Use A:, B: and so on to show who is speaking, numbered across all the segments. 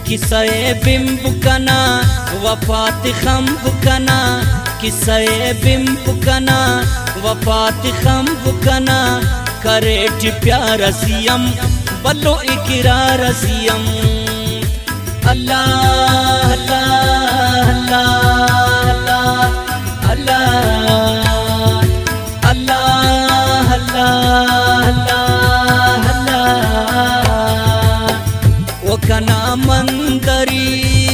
A: किस्से बिंब कना वफात खम्ब कना किस्से बिंब कना वफात खम्ब कना करेट प्यार सियम बल्लो इकरार सियम अल्लाह अल्लाह अल्लाह अल्लाह अल्लाह अल्लाह अल्लाह अल्लाह वो कना मंदरी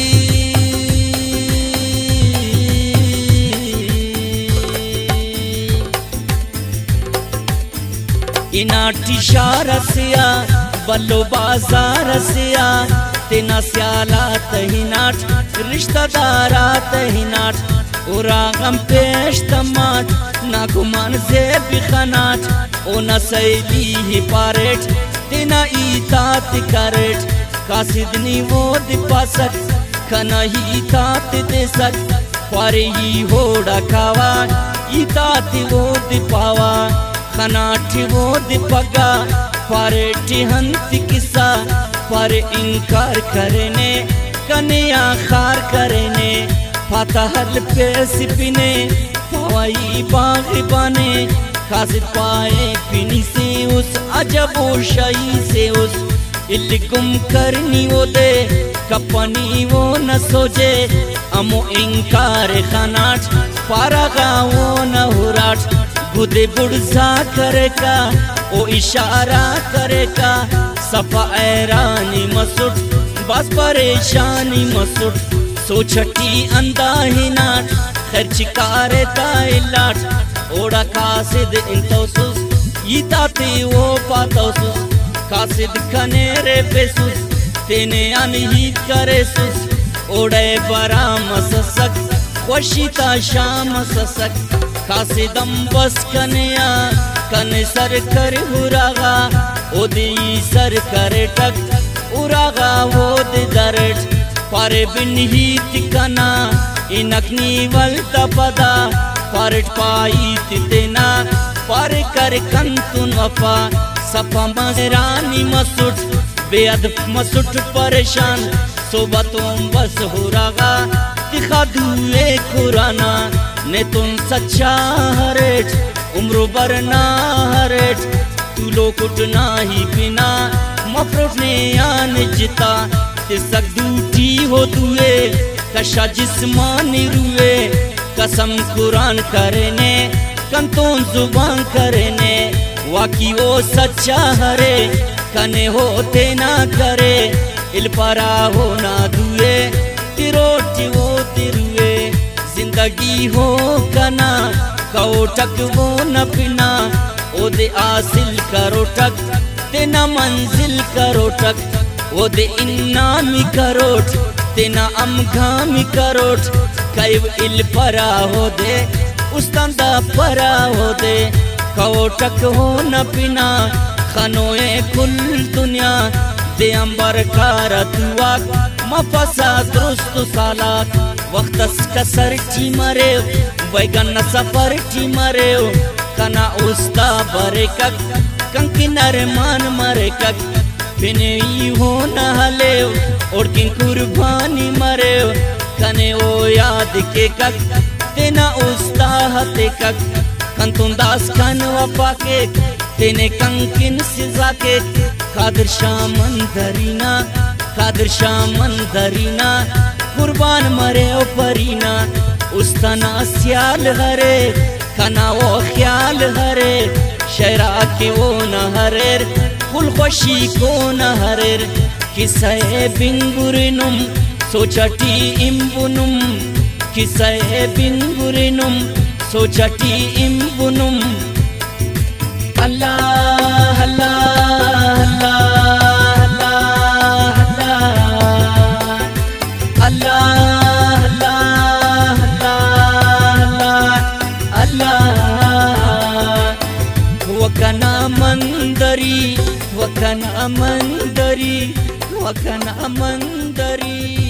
A: इनाटी शारसिया बल्लो बाजार सिया तेना स्याला तहिनाट रिश्तेदारा तहिनाट उरागम पेश तमाट ना गुमान से बिखनाट ओ न सैली ही पारेट तेना इतात करेट कासिदनी वो दिपासक खना ही तात देसक पारे ही होड़ा खावा इतात वो दिपावा खनाट वो दिपगा पारे टिहंत किस्सा पर इनकार करने कन्या खार करने फतहल पेश पिने पवाई बाग बने खासिद पाए पिनी से उस अजब शाही से उस इल्कुम करनी वो दे कपनी वो न सोचे अमो इनकार खनाट पारगा वो न हुराट बुदे बुढ़सा करेगा ओ इशारा करेगा सफा ऐरानी मसुट बस परेशानी मसुट सोचटी अंदाही नाट खर्च कारे ताइलाट ओड़ा कासिद इंतोसुस यीताते वो पातोसुस कासिद कनेरे पेसुस तेने अनही करे सुस ओड़े बरा मससक वशिता शाम ससक कासिदम बस कन्या कन सर कर हुरागा ओदी सर करे टक उरागा वो दे दरट पारे बिन ही तिकना इनकनी वल तपदा पारट पाई तितेना पारे कर कंतुन वफा सपा मरानी मसुट बेअद मसुट परेशान सोबतों बस हुरागा दिखा दुए कुराना ने तुम सच्चा हरेट उम्र बरना हरेट तू लोग उठना ही बिना मफरुट ने आन जिता तिसक दूठी हो दुए कशा जिस्मानी रुए कसम कुरान करने कंतों जुबान करने वाकी वो सच्चा हरे कने होते ना करे इलपरा हो ना दुए तिरोटी वो तिरुए जिंदगी हो कना कौटक वो न पिना ओ दे आसिल करो टक तेना मंजिल करो टक ओ दे इन्नामी करोट तेना अमघामी करोट कैव इल परा हो दे उस्तंदा परा हो दे कौटक हो न पिना खनोए कुल दुनिया दे अंबर कार दुआ मफसा दुरुस्त सालाक वक्तस कसर टी मरे बैगन सफर टी मरे कना उस्ता बरेकक कंकी नरमान मरेकक बिने हो न हले और किन कुर्बानी मरे कने ओ याद के कक तेना उस्ता हते कक कंतुन दास खान वफा के तेने कंकिन सिजा के कादर शामन दरीना कादर शामन दरीना कुर्बान मरे ओ परीना उस्तना स्याल हरे कना वो ख्याल हरे शरा के वो न हरेर फुल खुशी को न हरेर किस्से बिंगुरिनुम सोचटी इम्बुनुम किस्से बिंगुरिनुम सोचटी इम्बुनुम अल्लाह अल्लाह अल्लाह अल्लाह अल्लाह अल्लाह अल्लाह वकना मंदरी वकना मंदरी वकना मंदरी।